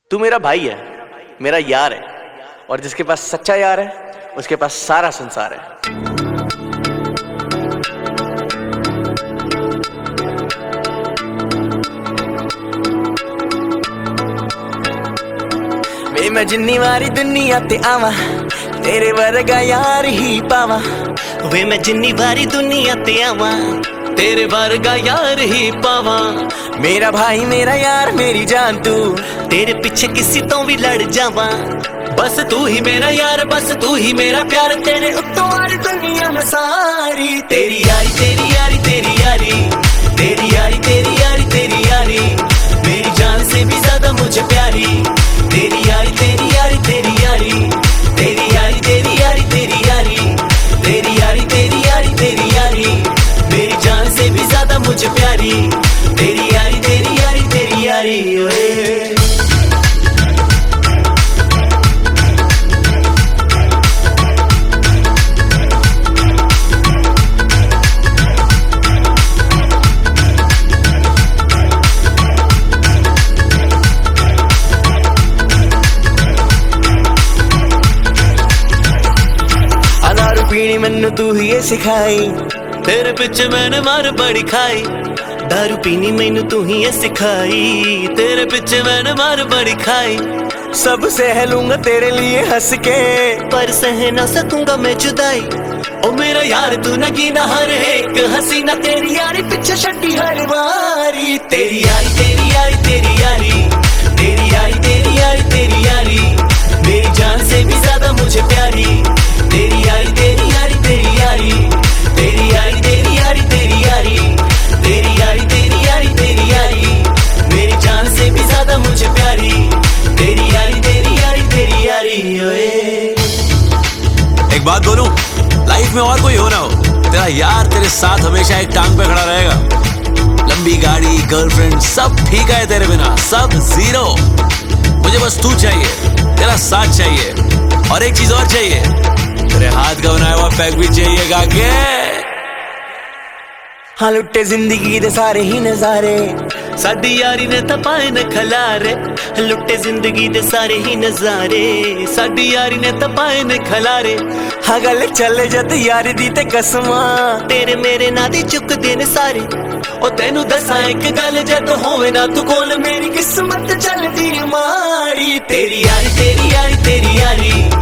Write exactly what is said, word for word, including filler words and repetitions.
तू मेरा भाई है, मेरा यार है, और जिसके पास सच्चा यार है उसके पास सारा संसार है। वे मैं जिन्नी वारी दुनिया ते आवा तेरे वर्गा यार ही पावा। वे मैं जिन्नी वारी दुनिया ते आवा तेरे वर्गा यार ही पावा। मेरा भाई मेरा यार मेरी जान तू, तेरे पीछे किसी तो भी लड़ जावा। बस तू ही मेरा यार, बस तू ही मेरा प्यार, तेरे उत्तों वाली दुनिया में सारी। तेरी यारी तेरी यारी तेरी यारी तेरी यारी तेरी यारी तेरी यारी मेरी जान से भी ज्यादा मुझे प्यारी। तेरी यारी तेरी यारी तेरी यारी तेरी यारी तेरी यारी तेरी यारी तेरी यारी तेरी यारी तेरी यारी मेरी जान से भी ज्यादा मुझे प्यारी। तेरी यारी तेरी यारी तेरी यारी ओए। पीनी मैनू तू ही ये सिखाई, तेरे पिछे मैंने मार बड़ी खाई। दारू पीनी मैनू तू ही ये सिखाई, तेरे पिछे मैंने मार बड़ी खाई। सब सह लूंगा तेरे लिए हंस के, पर सह ना सकूंगा मैं जुदाई। ओ मेरा यार तू न गिना हर एक हसीना, तेरी यारी पीछे छड्डी हर बारी। तेरी यारी तेरी यारी तेरी यारी तेरी यारी तेरी यारी तेरी यारी मेरी जान से भी ज्यादा मुझे प्यारी। तेरी यारी तेरी यारी तेरी यारी तेरी यारी तेरी यारी तेरी यारी तेरी यारी तेरी यारी तेरी यारी मेरी जान से भी ज्यादा मुझे प्यारी। तेरी यारी तेरी यारी तेरी यारी ओए। एक बात बोलूं, लाइफ में और कोई हो ना हो, तेरा यार तेरे साथ हमेशा एक टांग पे खड़ा रहेगा। लंबी गाड़ी, गर्लफ्रेंड सब ठीक है तेरे बिना, सब जीरो। मुझे बस तू चाहिए, तेरा साथ चाहिए, और एक चीज और चाहिए, तेरे हाथ का बनाया हुआ पैक भी चाहिए गाके। हाँ लुट्टे जिंदगी दे सारे ही नजारे, साडी यारी ने तपाए न खलारे। लुट्टे जिंदगी दे सारे ही नजारे, साडी यारी ने तपाए न खलारे। हाँ गल चले जद यारी दी ते कसमा, तेरे मेरे ना दी चुकदे ने सारे। ओ तेनू दसा एक गल, जद होवे ना तू कोल मेरी किस्मत चलदी माड़ी। तेरी यारी तेरी यारी तेरी यारी